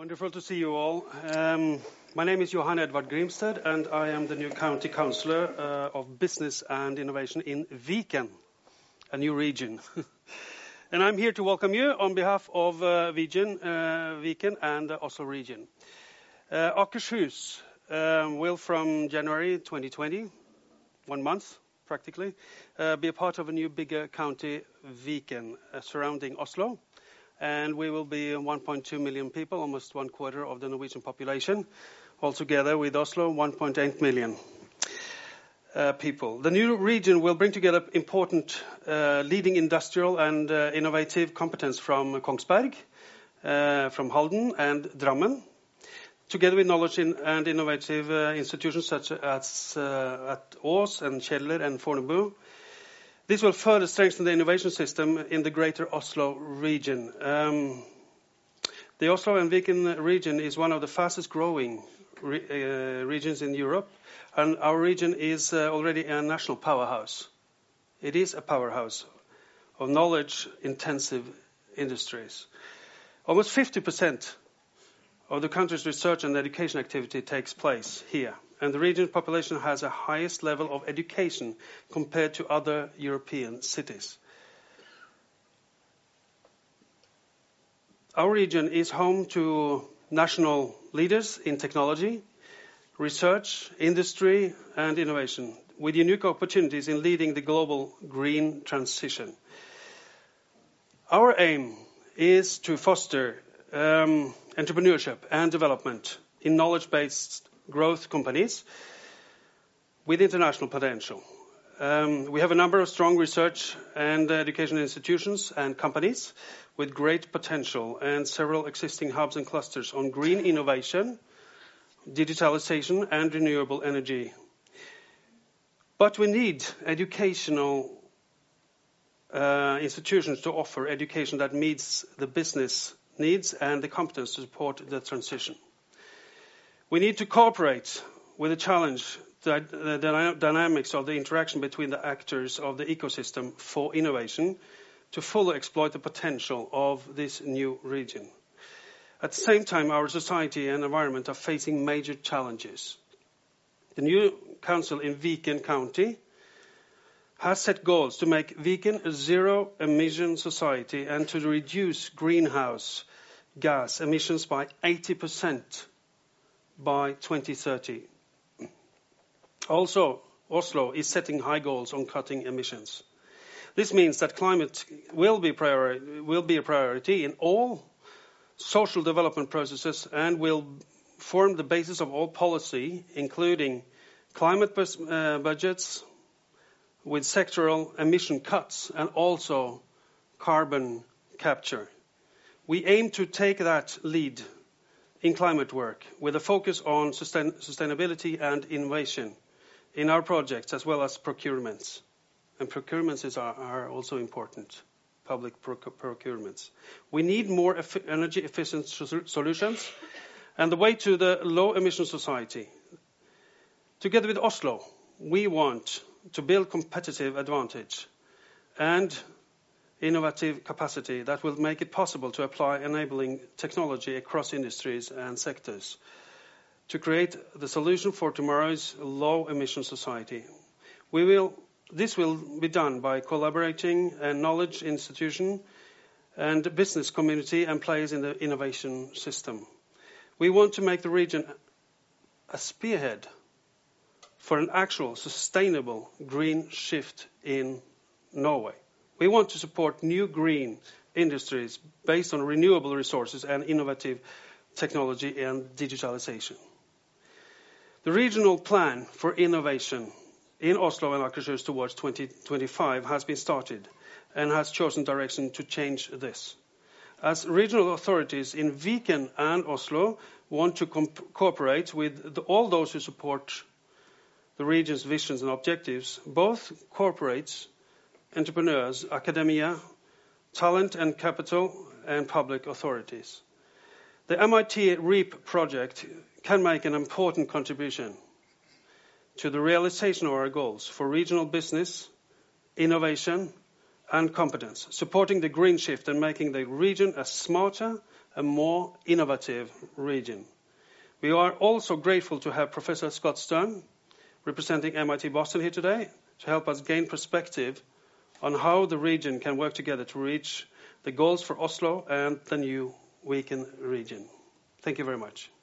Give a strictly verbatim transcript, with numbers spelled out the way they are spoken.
Wonderful to see you all. Um, my name is Johan Edvard Grimsted, and I am the new County Councillor uh, of Business and Innovation in Viken, a new region. And I'm here to welcome you on behalf of uh, Viken, uh, Viken and the Oslo region. Uh, Akershus um, will, from January twenty twenty, one month practically, uh, be a part of a new bigger county, Viken, uh, surrounding Oslo. And we will be one point two million people, almost one quarter of the Norwegian population. Altogether with Oslo, one point eight million uh, people. The new region will bring together important uh, leading industrial and uh, innovative competence from Kongsberg, uh, from Halden and Drammen, together with knowledge in, and innovative uh, institutions such as uh, at Ås and Kjeller and Fornebu. This will further strengthen the innovation system in the greater Oslo region. Um, the Oslo and Viken region is one of the fastest growing re uh, regions in Europe, and our region is uh, already a national powerhouse. It is a powerhouse of knowledge-intensive industries. Almost fifty percent of the country's research and education activity takes place here. And the region's population has a highest level of education compared to other European cities. Our region is home to national leaders in technology, research, industry, and innovation, with unique opportunities in leading the global green transition. Our aim is to foster um, entrepreneurship and development in knowledge-based growth companies with international potential. Um, we have a number of strong research and education institutions and companies with great potential and several existing hubs and clusters on green innovation, digitalization and renewable energy. But we need educational uh, institutions to offer education that meets the business needs and the competence to support the transition. We need to cooperate with the challenge, the, the dynamics of the interaction between the actors of the ecosystem for innovation to fully exploit the potential of this new region. At the same time, our society and environment are facing major challenges. The new council in Viken County has set goals to make Viken a zero-emission society and to reduce greenhouse gas emissions by eighty percent by twenty thirty. Also, Oslo is setting high goals on cutting emissions. This means that climate will be, priori- will be a priority in all social development processes and will form the basis of all policy, including climate bus- uh, budgets with sectoral emission cuts and also carbon capture. We aim to take that lead in climate work with a focus on sustain sustainability and innovation in our projects as well as procurements. And procurements is, are, are also important, public proc procurements. We need more eff energy efficient solutions and the way to the low emission society. Together with Oslo, we want to build competitive advantage and innovative capacity that will make it possible to apply enabling technology across industries and sectors to create the solution for tomorrow's low-emission society. We will, this will be done by collaborating a knowledge institution and business community and players in the innovation system. We want to make the region a spearhead for an actual sustainable green shift in Norway. We want to support new green industries based on renewable resources and innovative technology and digitalization. The regional plan for innovation in Oslo and Akershus towards twenty twenty-five has been started and has chosen direction to change this. As regional authorities in Viken and Oslo want to cooperate with the, all those who support the region's visions and objectives, both corporates, entrepreneurs, academia, talent and capital, and public authorities. The M I T REAP project can make an important contribution to the realization of our goals for regional business, innovation, and competence, supporting the green shift and making the region a smarter a more innovative region. We are also grateful to have Professor Scott Stern, representing M I T Boston here today, to help us gain perspective on how the region can work together to reach the goals for Oslo and the new Viken region. Thank you very much.